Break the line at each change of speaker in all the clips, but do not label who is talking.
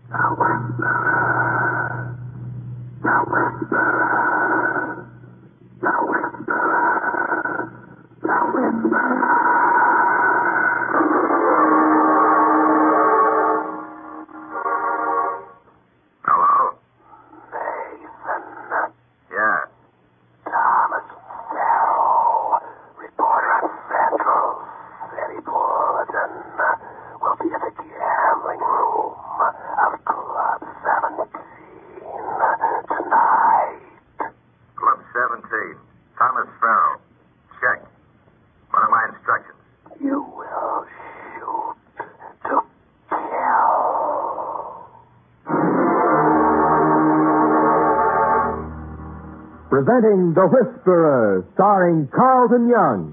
Presenting The Whisperer, starring Carlton Young.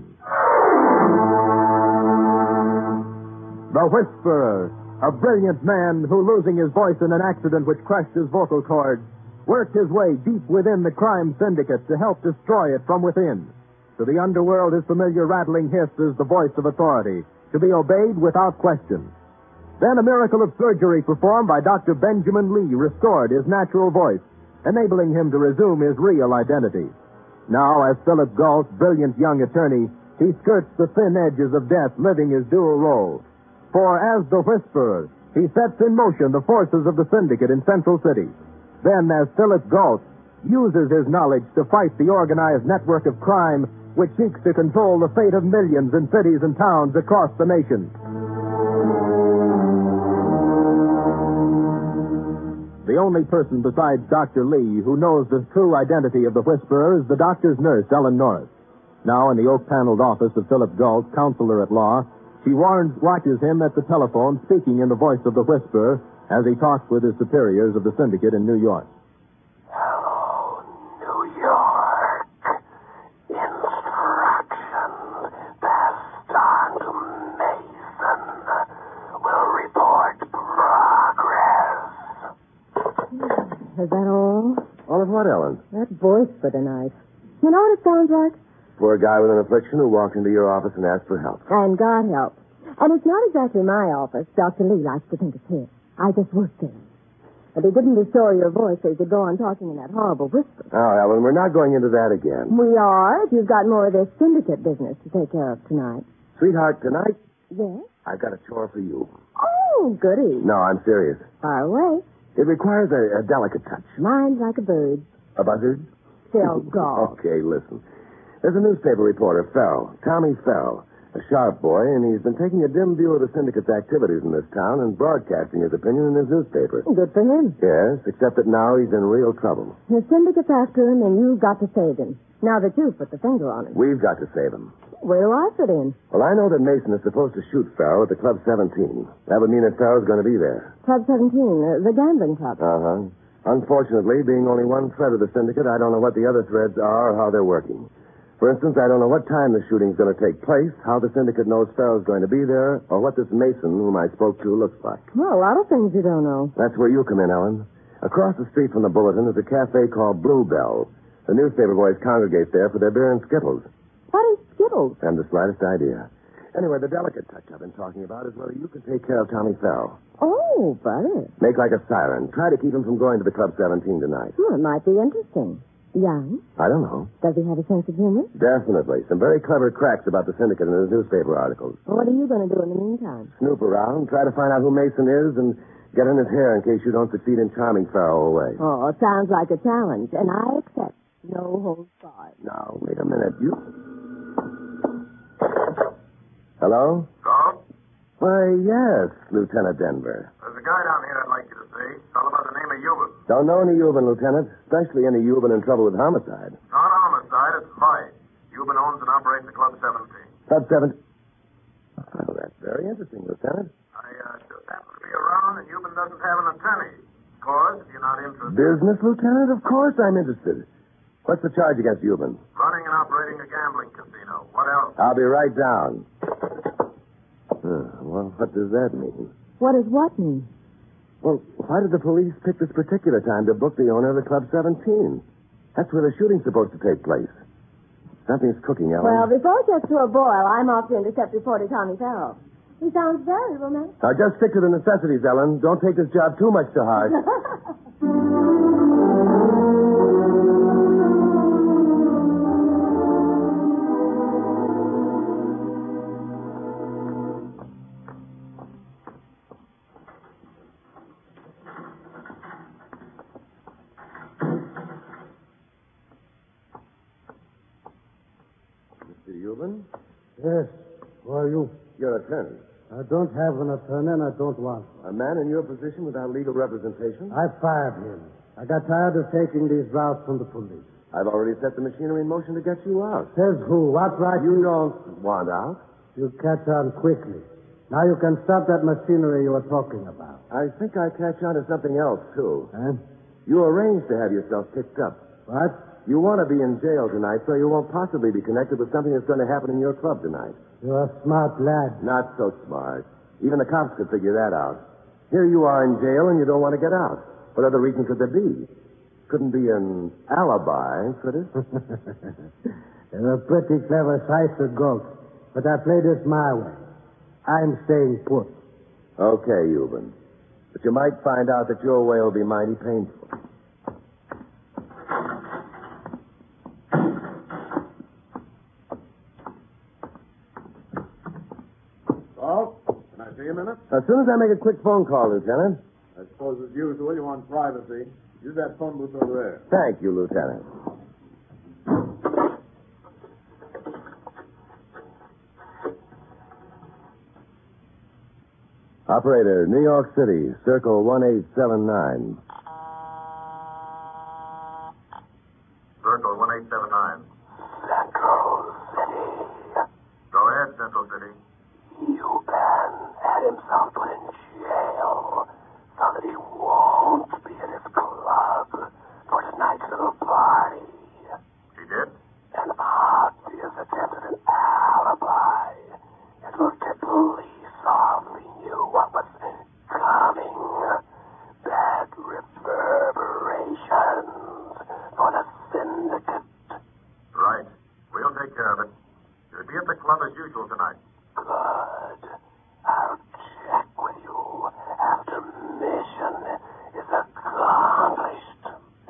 The Whisperer, a brilliant man who, losing his voice in an accident which crushed his vocal cords, worked his way deep within the crime syndicate to help destroy it from within. To the underworld, his familiar rattling hiss is the voice of authority, to be obeyed without question. Then a miracle of surgery performed by Dr. Benjamin Lee restored his natural voice, enabling him to resume his real identity. Now, as Philip Galt's brilliant young attorney, he skirts the thin edges of death, living his dual role. For as the Whisperer, he sets in motion the forces of the syndicate in Central City. Then, as Philip Galt, uses his knowledge to fight the organized network of crime which seeks to control the fate of millions in cities and towns across the nation. The only person besides Dr. Lee who knows the true identity of the Whisperer is the doctor's nurse, Ellen Norris. Now, in the oak-paneled office of Philip Galt, counselor at law, she watches him at the telephone, speaking in the voice of the Whisperer as he talks with his superiors of the syndicate in New York.
Hello, New York. Instructions passed on to Mason. Will report progress.
Is that all?
All of what, Ellen?
That voice for tonight. You know what it sounds like?
Poor guy with an affliction who walked into your office and asked for help.
And got help. And it's not exactly my office. Dr. Lee likes to think it's his. I just worked there. But he didn't restore your voice so you could go on talking in that horrible whisper.
Oh, Ellen, we're not going into that again.
We are, if you've got more of this syndicate business to take care of tonight.
Sweetheart, tonight,
Yes?
I've got a chore for you.
Oh, goody.
No, I'm serious.
Far away.
It requires a delicate touch.
Mine's like a bird.
A buzzard?
Still gone.
Okay, listen. There's a newspaper reporter, Fell, Tommy Fell, a sharp boy, and he's been taking a dim view of the syndicate's activities in this town and broadcasting his opinion in his newspaper.
Good for him.
Yes, except that now he's in real trouble.
The syndicate's after him, and you've got to save him. Now that you've put the finger on him.
We've got to save him.
Where do I fit in?
Well, I know that Mason is supposed to shoot Fell at the Club 17. That would mean that Fell's going to be there.
Club 17, the gambling club.
Uh-huh. Unfortunately, being only one thread of the syndicate, I don't know what the other threads are or how they're working. For instance, I don't know what time the shooting's going to take place, how the syndicate knows Fell's going to be there, or what this Mason, whom I spoke to, looks like.
Well, a lot of things you don't know.
That's where you come in, Ellen. Across the street from the Bulletin is a cafe called Bluebell. The newspaper boys congregate there for their beer and Skittles.
What is Skittles?
And the slightest idea. Anyway, the delicate touch I've been talking about is whether you can take care of Tommy Fell.
Oh, brother.
Make like a siren. Try to keep him from going to the Club 17 tonight.
Well, it might be interesting. Young?
I don't know.
Does he have a sense of humor?
Definitely. Some very clever cracks about the syndicate in his newspaper articles.
Well, what are you going to do in the meantime?
Snoop around, try to find out who Mason is, and get in his hair in case you don't succeed in charming Farrell away.
Oh, it sounds like a challenge, and I accept. No holds barred.
Now, wait a minute. You... Hello?
Hello?
Why, yes, Lieutenant Denver.
There's a guy down here I'd like you to see. Fellow by the name of Euban.
Don't know any Euban, Lieutenant. Especially any Euban in trouble with homicide.
Not homicide, it's vice. Euban owns and operates the Club 17.
Club 7... Oh, that's very interesting, Lieutenant.
I just happen to be around, and Euban doesn't have an attorney. Of course, if you're not interested.
Business, Lieutenant? Of course I'm interested. What's the charge against Euban?
Running and operating a gambling casino. What else?
I'll be right down. Well, what does that mean?
What does what mean?
Well, why did the police pick this particular time to book the owner of the Club 17? That's where the shooting's supposed to take place. Something's cooking, Ellen.
Well, before it gets to a boil, I'm off to intercept reporter Tommy Farrell. He sounds very romantic.
Now, just stick to the necessities, Ellen. Don't take this job too much to heart. Mr. Euban?
Yes. Who are you?
Your attorney.
I don't have an attorney and I don't want one.
A man in your position without legal representation?
I fired him. I got tired of taking these routes from the police.
I've already set the machinery in motion to get you out.
Says who? What right?
You don't want out?
You catch on quickly. Now you can stop that machinery you were talking about.
I think I catch on to something else, too.
Huh?
You arranged to have yourself picked up.
What?
You want to be in jail tonight, so you won't possibly be connected with something that's going to happen in your club tonight.
You're a smart lad.
Not so smart. Even the cops could figure that out. Here you are in jail, and you don't want to get out. What other reason could there be? Couldn't be an alibi, could it?
You're a pretty clever sizer, Galt. But I play this my way. I'm staying put.
Okay, Euban. But you might find out that your way will be mighty painful.
Oh, can I see a minute?
As soon as I make a quick phone call, Lieutenant.
I suppose, as usual, you want privacy. Use that phone booth over there.
Thank you, Lieutenant. Operator, New York City, circle 1879.
Circle 1879.
Central City.
Go ahead, Central City.
Euban had himself put in jail so that he won't be at his club for tonight's little party.
He did?
An obvious attempt at an alibi. It looked at police off. We knew what was coming. Bad reverberations for the syndicate.
Right. We'll take care of it. You'll be at the club as usual tonight.
Good. I'll check with you after mission is accomplished.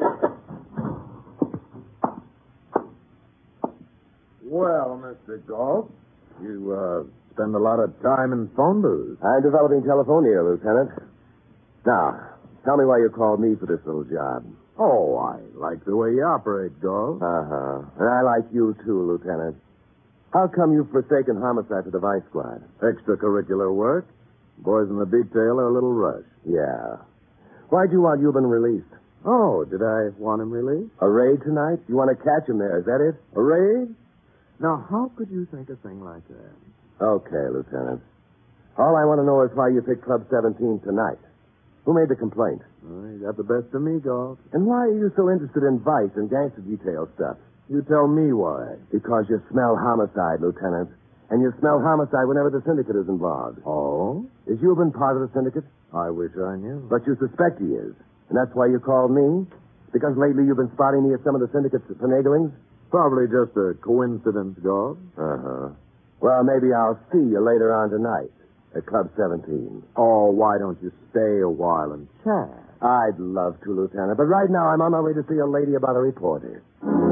Well, Mr. Galt, you spend a lot of time in phone booths.
I'm developing telephonia, Lieutenant. Now, tell me why you called me for this little job.
Oh, I like the way you operate, Galt.
Uh-huh. And I like you, too, Lieutenant. How come you've forsaken homicide for the Vice Squad?
Extracurricular work. Boys in the detail are a little rushed.
Yeah. Why'd you want Euban released?
Oh, did I want him released?
A raid tonight? You want to catch him there, is that it?
A raid? Now, how could you think a thing like that?
Okay, Lieutenant. All I want to know is why you picked Club 17 tonight. Who made the complaint?
Oh, you got the best of me, Galt.
And why are you so interested in vice and gangster detail stuff?
You tell me why.
Because you smell homicide, Lieutenant. And you smell homicide whenever the syndicate is involved.
Oh?
Is Euban part of the syndicate?
I wish I knew.
But you suspect he is. And that's why you called me? Because lately you've been spotting me at some of the syndicate's finaglings?
Probably just a coincidence, Galt.
Uh-huh. Well, maybe I'll see you later on tonight at Club 17.
Oh, why don't you stay a while and chat?
I'd love to, Lieutenant. But right now I'm on my way to see a lady about a reporter.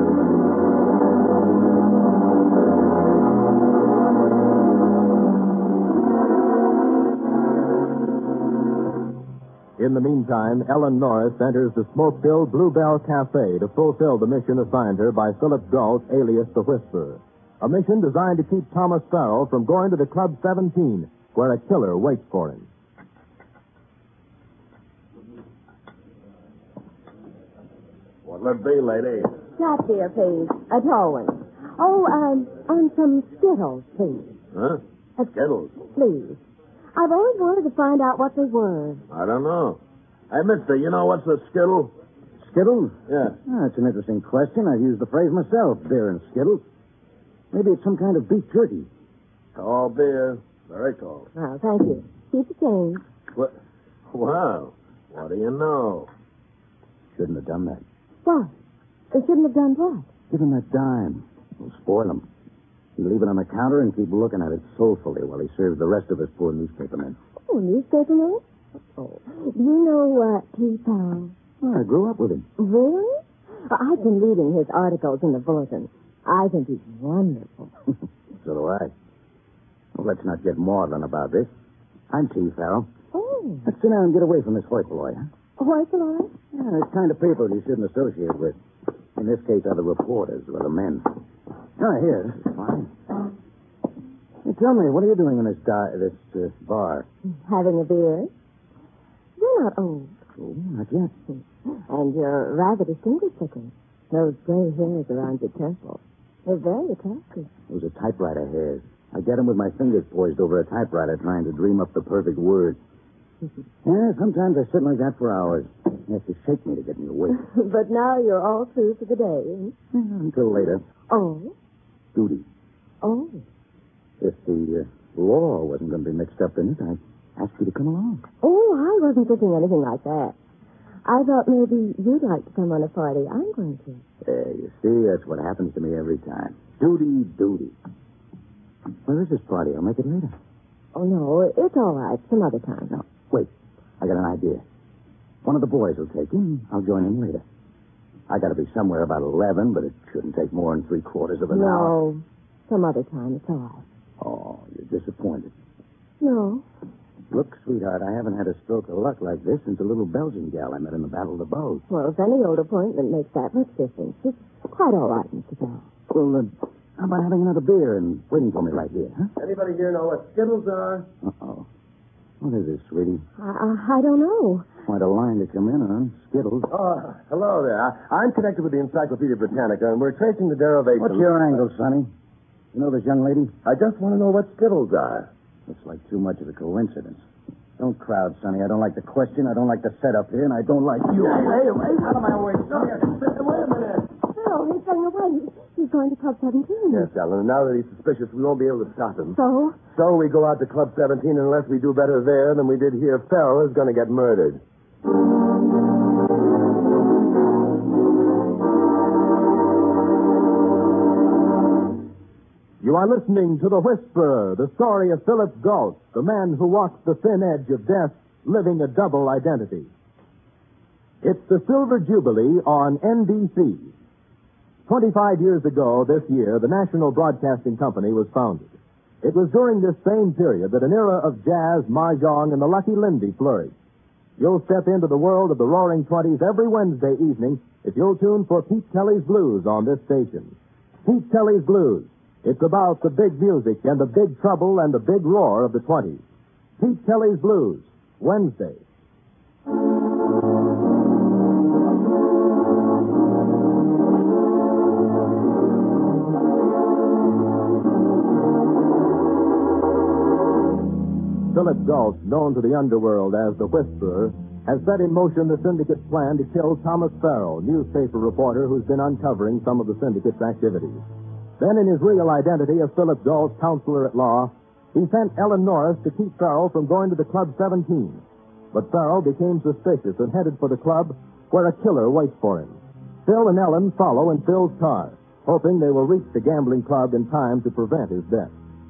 In the meantime, Ellen Norris enters the smoke-filled Bluebell Cafe to fulfill the mission assigned her by Philip Galt, alias the Whisperer. A mission designed to keep Thomas Farrell from going to the Club 17, where a killer waits for him.
What'll it be, lady?
Shot beer, please. A tall one. Oh, and some Skittles, please.
Huh? Skittles.
Please. I've always wanted to find out what they were.
I don't know. Hey, mister, you know what's a Skittle?
Skittles?
Yeah.
Oh, that's an interesting question. I've used the phrase myself, beer and Skittles. Maybe it's some kind of beef jerky.
Tall beer. Very tall.
Oh, thank you. Keep the change.
What? Well, what do you know?
Shouldn't have done that.
What? They shouldn't have done what?
Give him that dime. We'll spoil him.
You leave it on the counter and keep looking at it soulfully while he serves the rest of us poor newspapermen.
Oh, newspaperman? Oh. Do you know T. Farrell?
Oh, I grew up with him.
Really? I've been reading his articles in the Bulletin. I think he's wonderful.
So do I. Well, let's not get maudlin about this. I'm T. Farrell.
Oh.
Let's sit down and get away from this hoi-polloi, huh?
Hoi-polloi?
Yeah, it's kind of people you shouldn't associate with. In this case, other reporters or other men. Oh, here, this is fine. Hey, tell me, what are you doing in this bar?
Having a beer. You're not old.
Oh, not yet.
And you're rather distinguished looking. Those gray hairs around your temples. They're very attractive.
Those are typewriter hairs. I get them with my fingers poised over a typewriter trying to dream up the perfect word. Yeah, sometimes I sit like that for hours. You have to shake me to get me awake.
But now you're all through for the day.
Until later.
Oh?
Duty.
Oh.
If the law wasn't going to be mixed up in it, I'd ask you to come along.
Oh, I wasn't thinking anything like that. I thought maybe you'd like to come on a party. I'm going to.
There, you see, that's what happens to me every time. Duty, duty. Where is this party? I'll make it later.
Oh, no, it's all right. Some other time.
No, wait. I got an idea. One of the boys will take him. I'll join him later. I got to be somewhere about 11, but it shouldn't take more than 3/4 of an hour.
No, some other time. It's all right.
Oh, you're disappointed.
No.
Look, sweetheart, I haven't had a stroke of luck like this since a little Belgian gal I met in the Battle of the Bulge.
Well, if any old appointment makes that much difference, it's quite all right, Mr. Bell.
Well, how about having another beer and waiting for me right here, huh?
Anybody here know what Skittles are?
Uh-oh. What is this, sweetie?
I don't know.
Quite a line to come in on. Skittles.
Oh, hello there. I'm connected with the Encyclopedia Britannica, and we're tracing the derivation.
What's your angle, Sonny? You know this young lady?
I just want to know what Skittles are.
Looks like too much of a coincidence. Don't crowd, Sonny. I don't like the question. I don't like the setup here, and I don't like you.
Hey, out of my way. No, wait a minute.
Oh, he's going away. He's going to Club 17.
Yes, Ellen, and now that he's suspicious, we won't be able to stop him.
So?
So we go out to Club 17, and unless we do better there than we did here, Farrell is going to get murdered.
You are listening to The Whisperer, the story of Philip Galt, the man who walks the thin edge of death, living a double identity. It's the Silver Jubilee on NBC. 25 years ago this year, the National Broadcasting Company was founded. It was during this same period that an era of jazz, mahjong, and the Lucky Lindy flourished. You'll step into the world of the Roaring Twenties every Wednesday evening if you'll tune for Pete Kelly's Blues on this station. Pete Kelly's Blues. It's about the big music and the big trouble and the big roar of the 20s. Pete Kelly's Blues, Wednesday. Philip Galt, known to the underworld as the Whisperer, has set in motion the syndicate's plan to kill Thomas Farrell, newspaper reporter who's been uncovering some of the syndicate's activities. Then, in his real identity as Philip Galt's counselor at law, he sent Ellen Norris to keep Farrell from going to the Club 17. But Farrell became suspicious and headed for the club, where a killer waits for him. Phil and Ellen follow in Phil's car, hoping they will reach the gambling club in time to prevent his death.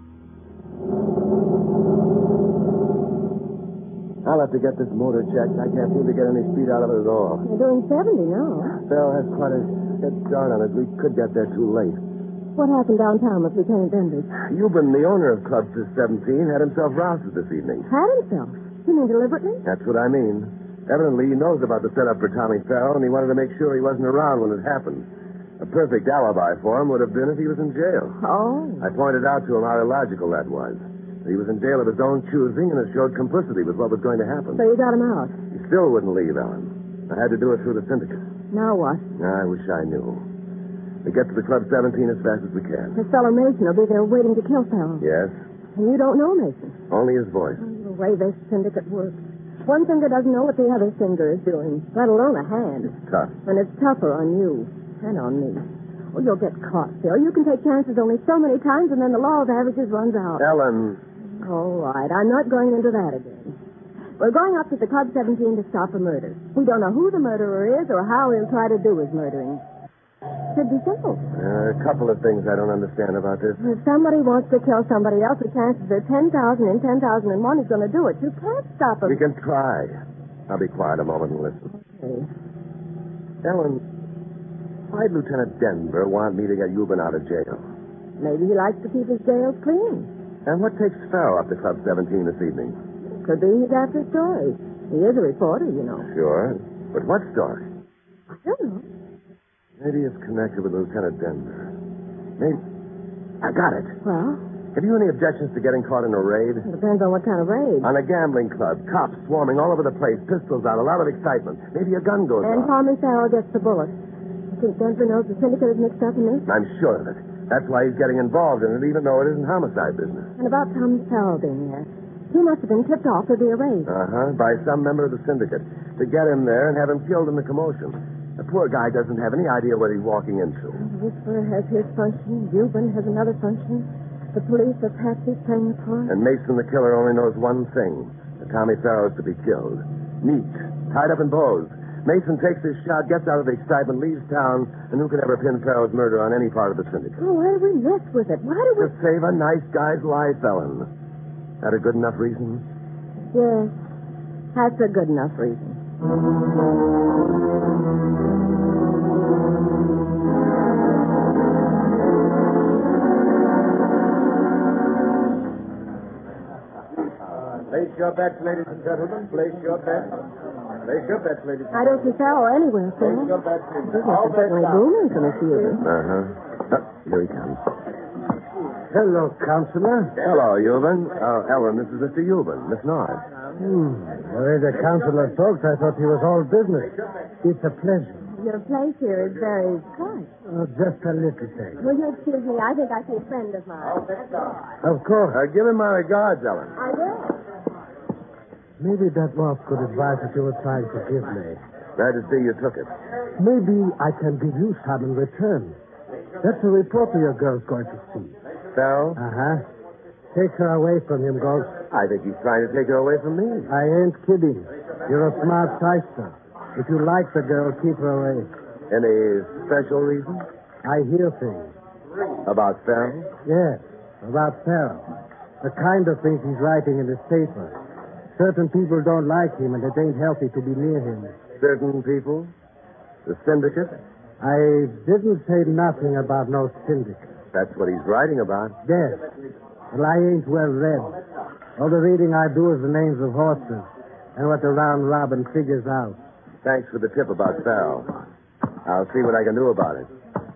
I'll have to get this motor checked. I can't seem to get any speed out of it at all.
You're doing 70 now.
Farrell has quite a head start on it. We could get there too late.
What happened downtown with Lieutenant Benders?
Euban, the owner of Club 17, had himself rousted this evening.
Had himself? You mean deliberately?
That's what I mean. Evidently, he knows about the setup for Tommy Farrell, and he wanted to make sure he wasn't around when it happened. A perfect alibi for him would have been if he was in jail.
Oh.
I pointed out to him how illogical that was. He was in jail of his own choosing, and it showed complicity with what was going to happen.
So you got him out?
He still wouldn't leave, Ellen. I had to do it through the syndicate.
Now what?
I wish I knew. We get to the Club 17 as fast as we can.
His fellow Mason will be there waiting to kill Farrell.
Yes?
And you don't know Mason?
Only his voice.
The way this syndicate works. One finger doesn't know what the other finger is doing, let alone a hand.
It's tough.
And it's tougher on you and on me. Oh, you'll get caught, Phil. You can take chances only so many times, and then the law of averages runs out.
Ellen.
All right, I'm not going into that again. We're going up to the Club 17 to stop a murder. We don't know who the murderer is or how he'll try to do his murdering. Should be simple.
A couple of things I don't understand about this.
If somebody wants to kill somebody else, the chances are 10,000 in 10,001 is going to do it. You can't stop him.
We can try. I'll be quiet a moment and listen.
Okay.
Ellen, why'd Lieutenant Denver want me to get Euban out of jail?
Maybe he likes to keep his jails clean.
And what takes Farrell up to Club 17 this evening?
Could be he's after stories. He is a reporter, you know.
Sure. But what story?
I don't know.
Maybe it's connected with Lieutenant Denver. Maybe. I got it.
Well,
Have you any objections to getting caught in a raid?
it depends on what kind of raid.
On a gambling club. Cops swarming all over the place. Pistols out. A lot of excitement. Maybe a gun goes
And
off.
Tommy Farrell gets the bullet. You think Denver knows the syndicate is mixed up in this?
I'm sure of it. That's why he's getting involved in it, even though it isn't homicide business.
And about Tommy Farrell being there. He must have been tipped off to be a raid.
Uh-huh. By some member of the syndicate. To get him there and have him killed in the commotion. The poor guy doesn't have any idea what he's walking into.
Whisperer has his function. Euban has another function. The police are Patsy playing a part.
And Mason, the killer, only knows one thing. That Tommy Farrell is to be killed. Neat. Tied up in bows. Mason takes his shot, gets out of the excitement, leaves town, and who could ever pin Farrell's murder on any part of the syndicate?
Oh, why do we mess with it? Why do we...
To save a nice guy's life, Ellen. That a good enough reason?
Yes, that's a good enough reason.
Place your bets, ladies and gentlemen. Place your bets. Place your bets, ladies and
I don't see Farrell anywhere, Phil.
Place your bets.
This is certainly booming from the theater.
Uh-huh. Here he comes.
Hello, Counselor.
Hello, Euban. Ellen, this is Mr. Euban. Miss Norris.
The way the counselor talked, I thought he was all business. It's a pleasure.
Your place here is very quiet.
Just a little thing.
Will you excuse me? I think I see a friend of mine.
Of course.
Give him my regards, Ellen.
I will.
Maybe that was good advice that you were trying to give me.
Glad to see you took it.
Maybe I can give you some in return. That's a reporter your girl's going to see.
Farrell?
Uh-huh. Take her away from him, Ghost.
I think he's trying to take her away from me.
I ain't kidding. You're a smart shyster. If you like the girl, keep her away.
Any special reason?
I hear things.
About Farrell?
Yes, about Farrell. The kind of things he's writing in his paper. Certain people don't like him, and it ain't healthy to be near him.
Certain people? The syndicate?
I didn't say nothing about no syndicate.
That's what he's writing about.
Yes. Well, I ain't well read. All the reading I do is the names of horses and what the round robin figures out.
Thanks for the tip about Farrell. I'll see what I can do about it.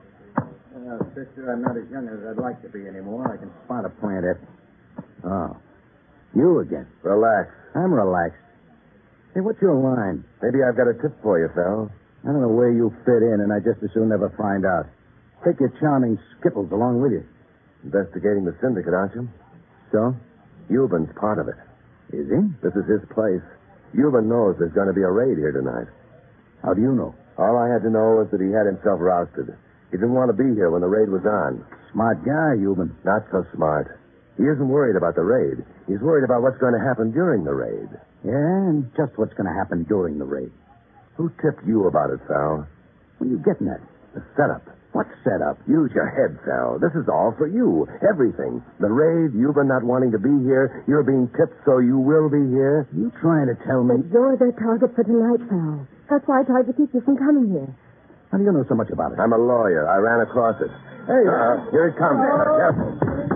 Sister, I'm not as young as I'd like to be anymore. I can spot a plant at... Oh. You again.
Relax.
I'm relaxed. Hey, what's your line?
Maybe I've got a tip for you, Farrell.
I don't know where you fit in, and I just as soon never find out. Take your charming Skipples along with you.
Investigating the syndicate, aren't you?
So?
Euban's part of it.
Is he?
This is his place. Euban knows there's going to be a raid here tonight.
How do you know?
All I had to know was that he had himself rousted. He didn't want to be here when the raid was on.
Smart guy, Euban.
Not so smart. He isn't worried about the raid. He's worried about what's going to happen during the raid.
Yeah, and just what's going to happen during the raid.
Who tipped you about it, Farrell?
What are you getting at?
The setup.
What setup?
Use your head, Farrell. This is all for you. Everything. The raid, Euban not wanting to be here, you're being tipped so you will be here.
You trying to tell me...
But you're their target for tonight, Farrell. That's why I tried to keep you from coming here.
How do you know so much about it?
I'm a lawyer. I ran across it. Hey, here it comes. Careful.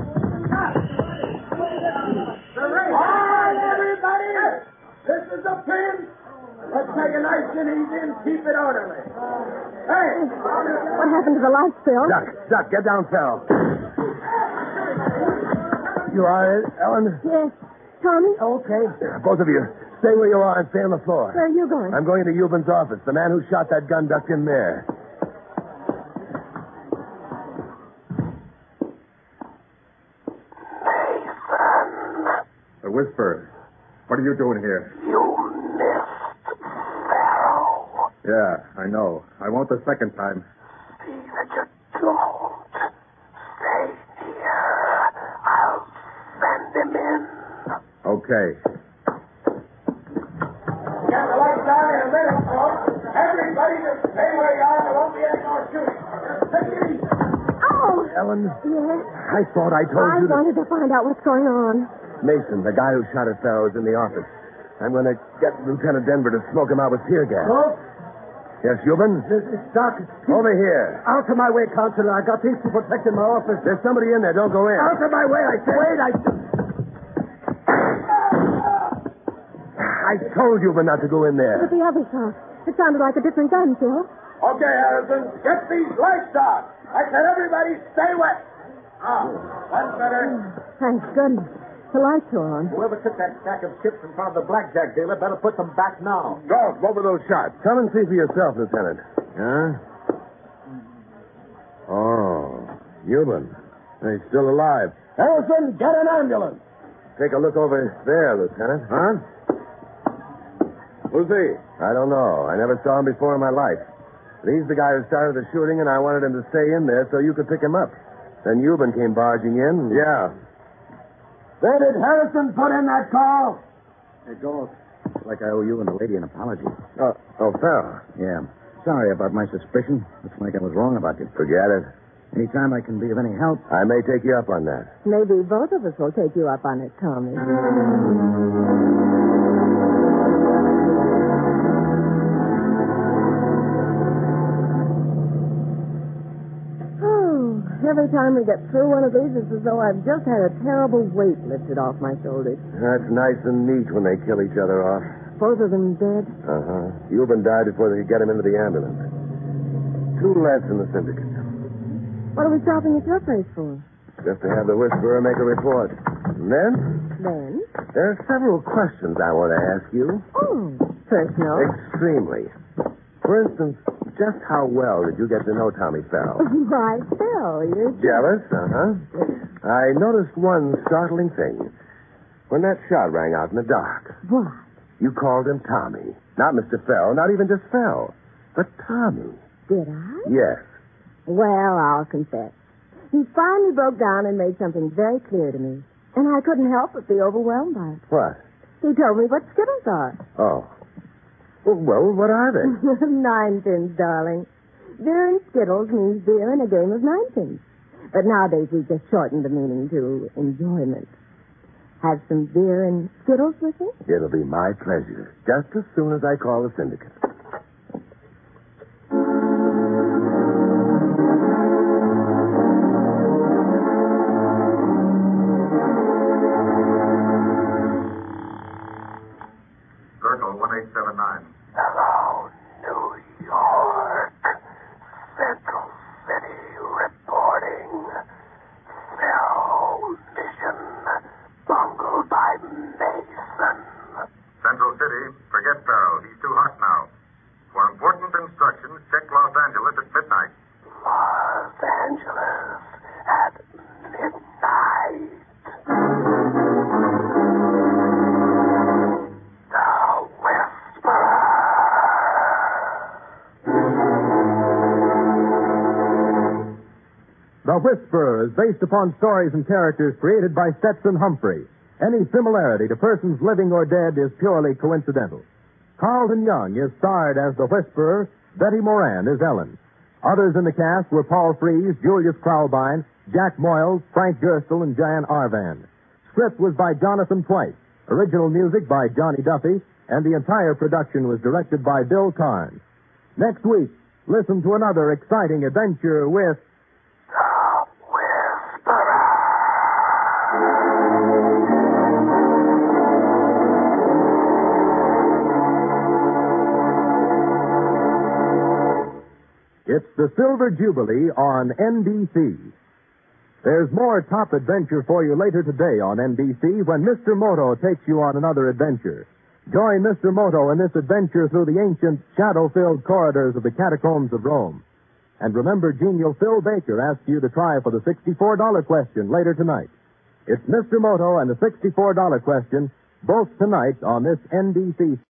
All right, everybody. This is a pin. Let's take a nice and easy and keep it orderly. Hey!
What happened to the lights, Phil?
Duck, get down, Farrell. You all right, Ellen?
Yes. Tommy?
Okay. Both of you, stay where you are and stay on the floor.
Where are you going?
I'm going to Euban's office. The man who shot that gun ducked in there.
The Whisperer. What are you doing here?
You missed Farrell.
Yeah, I know. I won't the second time.
See that you don't. Stay here. I'll send him in.
Okay.
Get the lights on in a minute, folks. Everybody just stay where you are. There won't be any more shooting. Take it easy.
Oh!
Ellen,
Yes?
I thought I told
I
you that
wanted to find out what's going on.
Mason, the guy who shot at Farrow, is in the office. I'm going to get Lieutenant Denver to smoke him out with tear gas.
Oh,
Yes, Euban?
this is Doc.
Over here.
Out of my way, Counselor. I got people protecting my office.
There's somebody in there. Don't go in.
Out of my way, I said. Wait,
I told Euban not to go in
But
there.
the other shot. It sounded like a different gun, Phil.
Okay, Harrison, get these lights on. I said everybody stay wet. That's better.
Thank goodness. The lights are on.
Whoever took that stack of chips in front of the blackjack dealer better put them back now.
Golf, what were those shots? Come and see for yourself, Lieutenant. Huh? Oh, Euban. He's still alive.
Harrison, get an ambulance.
Take a look over there, Lieutenant. Huh? Who's he? I don't know. I never saw him before in my life. But he's the guy who started the shooting, and I wanted him to stay in there so you could pick him up. Then Euban came barging in. Yeah.
Where did Harrison put in that call?
Hey, Golf. Looks like I owe you and the lady an apology.
Oh, Farrell.
Yeah. Sorry about my suspicion. Looks like I was wrong about you.
Forget it.
Anytime I can be of any help.
I may take you up on that.
Maybe both of us will take you up on it, Tommy. Oh, every time we get through one of these, it's as though I've just had a terrible weight lifted off my shoulders.
That's nice and neat when they kill each other off.
Both of them dead.
Uh-huh. Euban died before they could get him into the ambulance. 2 less in the syndicate.
What are we stopping at your place for?
Just to have the Whisperer make a report. And then,
Then?
there are several questions I want to ask you.
Oh, personal.
Extremely. For instance, just how well did you get to know Tommy Farrell?
Why, Phil, you're...
Jealous? Uh-huh. I noticed one startling thing. When that shot rang out in the dark,
What?
you called him Tommy. Not Mr. Fell, not even just Fell, but Tommy.
Did I?
Yes.
Well, I'll confess. He finally broke down and made something very clear to me. And I couldn't help but be overwhelmed by it.
What?
He told me what Skittles are.
Oh. Well, what are they?
Ninepins, darling. Beer and Skittles means beer and a game of ninepins. But nowadays we've just shortened the meaning to enjoyment. Have some beer and Skittles with me?
It'll be my pleasure. Just as soon as I call the syndicate.
Circle 1879.
Hello, New York. Central City reporting. Phil mission bungled by Mason.
Central City, forget Farrell. He's too hot now. For important instructions, check Los Angeles at midnight.
Los Angeles at midnight. The Whisperer.
The Whisperer is based upon stories and characters created by Stetson Humphrey. Any similarity to persons living or dead is purely coincidental. Carlton Young is starred as the Whisperer. Betty Moran is Ellen. Others in the cast were Paul Frees, Julius Kraulbein, Jack Moyles, Frank Gerstle, and Jan Arvan. Script was by Jonathan Twice. Original music by Johnny Duffy, and the entire production was directed by Bill Carnes. Next week, listen to another exciting adventure with
The Whisperer.
It's the Silver Jubilee on NBC. There's more top adventure for you later today on NBC when Mr. Moto takes you on another adventure. Join Mr. Moto in this adventure through the ancient, shadow-filled corridors of the catacombs of Rome. And remember, genial Phil Baker asks you to try for the $64 question later tonight. It's Mr. Moto and the $64 question, both tonight on this NBC